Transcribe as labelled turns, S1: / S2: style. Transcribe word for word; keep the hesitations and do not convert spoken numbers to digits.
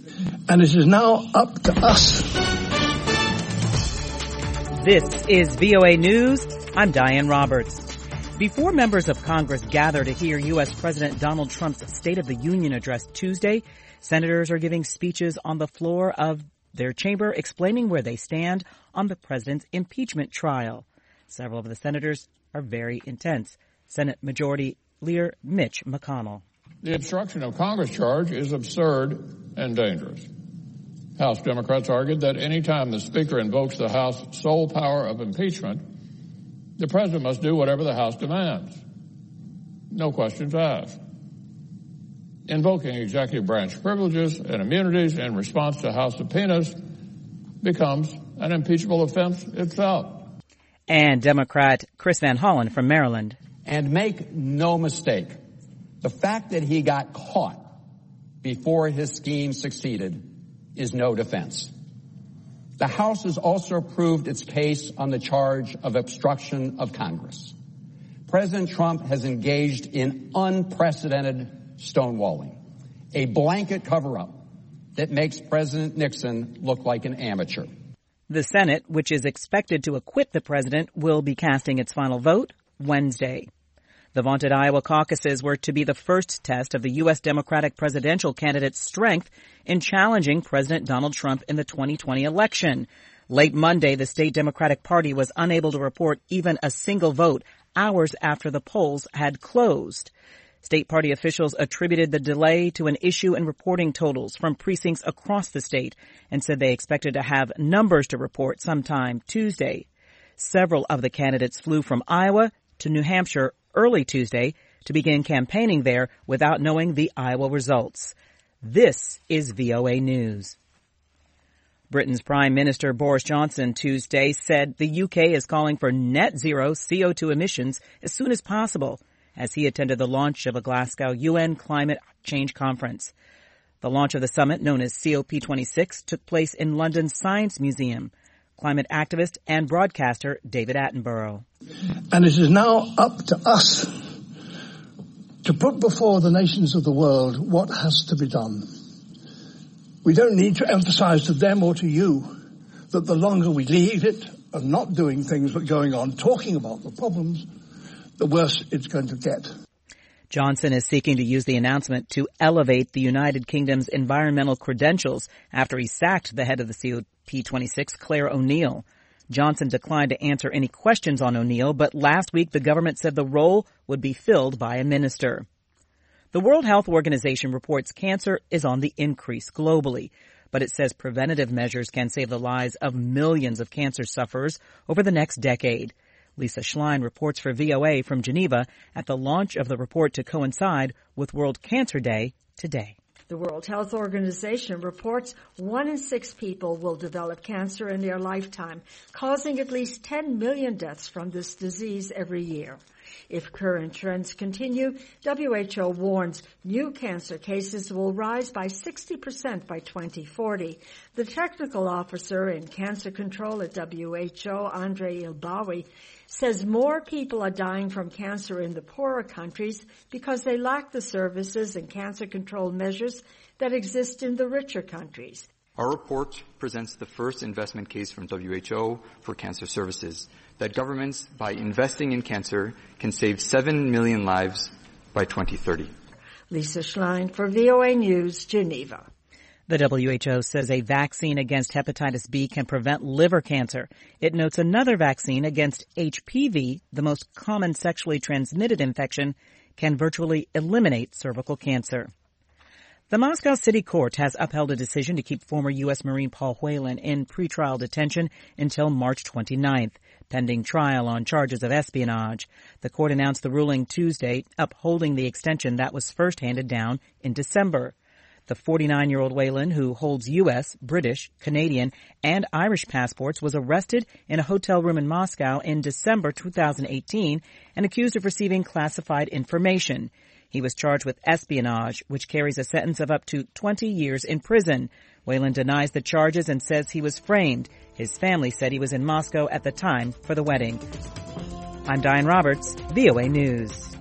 S1: And it is now up to us.
S2: This is V O A News. I'm Diane Roberts. Before members of Congress gather to hear U S. President Donald Trump's State of the Union address Tuesday, senators are giving speeches on the floor of their chamber explaining where they stand on the president's impeachment trial. Several of the senators are very intense. Senate Majority Leader Mitch McConnell.
S3: The obstruction of Congress charge is absurd and dangerous. House Democrats argued that any time the Speaker invokes the House's sole power of impeachment, the President must do whatever the House demands. No questions asked. Invoking executive branch privileges and immunities in response to House subpoenas becomes an impeachable offense itself.
S2: And Democrat Chris Van Hollen from Maryland.
S4: And make no mistake, the fact that he got caught before his scheme succeeded is no defense. The House has also proved its case on the charge of obstruction of Congress. President Trump has engaged in unprecedented stonewalling, a blanket cover-up that makes President Nixon look like an amateur.
S2: The Senate, which is expected to acquit the president, will be casting its final vote Wednesday. The vaunted Iowa caucuses were to be the first test of the U S. Democratic presidential candidate's strength in challenging President Donald Trump in the twenty twenty election. Late Monday, the state Democratic Party was unable to report even a single vote hours after the polls had closed. State party officials attributed the delay to an issue in reporting totals from precincts across the state and said they expected to have numbers to report sometime Tuesday. Several of the candidates flew from Iowa to New Hampshire early Tuesday to begin campaigning there without knowing the Iowa results. This is V O A News. Britain's Prime Minister Boris Johnson Tuesday said the U K is calling for net zero C O two emissions as soon as possible as he attended the launch of a Glasgow U N climate change conference. The launch of the summit, known as C O P twenty-six, took place in London's Science Museum. Climate activist and broadcaster David Attenborough.
S1: And it is now up to us to put before the nations of the world what has to be done. We don't need to emphasize to them or to you that the longer we leave it and not doing things but going on talking about the problems, the worse it's going to get.
S2: Johnson is seeking to use the announcement to elevate the United Kingdom's environmental credentials after he sacked the head of the C O P twenty-six, Claire O'Neill. Johnson declined to answer any questions on O'Neill, but last week the government said the role would be filled by a minister. The World Health Organization reports cancer is on the increase globally, but it says preventative measures can save the lives of millions of cancer sufferers over the next decade. Lisa Schlein reports for V O A from Geneva at the launch of the report to coincide with World Cancer Day today.
S5: The World Health Organization reports one in six people will develop cancer in their lifetime, causing at least ten million deaths from this disease every year. If current trends continue, W H O warns new cancer cases will rise by sixty percent by twenty forty. The technical officer in cancer control at W H O, Andre Ilbawi, says more people are dying from cancer in the poorer countries because they lack the services and cancer control measures that exist in the richer countries.
S6: Our report presents the first investment case from W H O for cancer services, that governments, by investing in cancer, can save seven million lives by twenty thirty.
S5: Lisa Schlein for V O A News, Geneva.
S2: The W H O says a vaccine against hepatitis B can prevent liver cancer. It notes another vaccine against H P V, the most common sexually transmitted infection, can virtually eliminate cervical cancer. The Moscow City Court has upheld a decision to keep former U S. Marine Paul Whelan in pretrial detention until March twenty-ninth, pending trial on charges of espionage. The court announced the ruling Tuesday, upholding the extension that was first handed down in December. The forty-nine-year-old Whelan, who holds U S, British, Canadian, and Irish passports, was arrested in a hotel room in Moscow in December two thousand eighteen and accused of receiving classified information. He was charged with espionage, which carries a sentence of up to twenty years in prison. Whelan denies the charges and says he was framed. His family said he was in Moscow at the time for the wedding. I'm Diane Roberts, V O A News.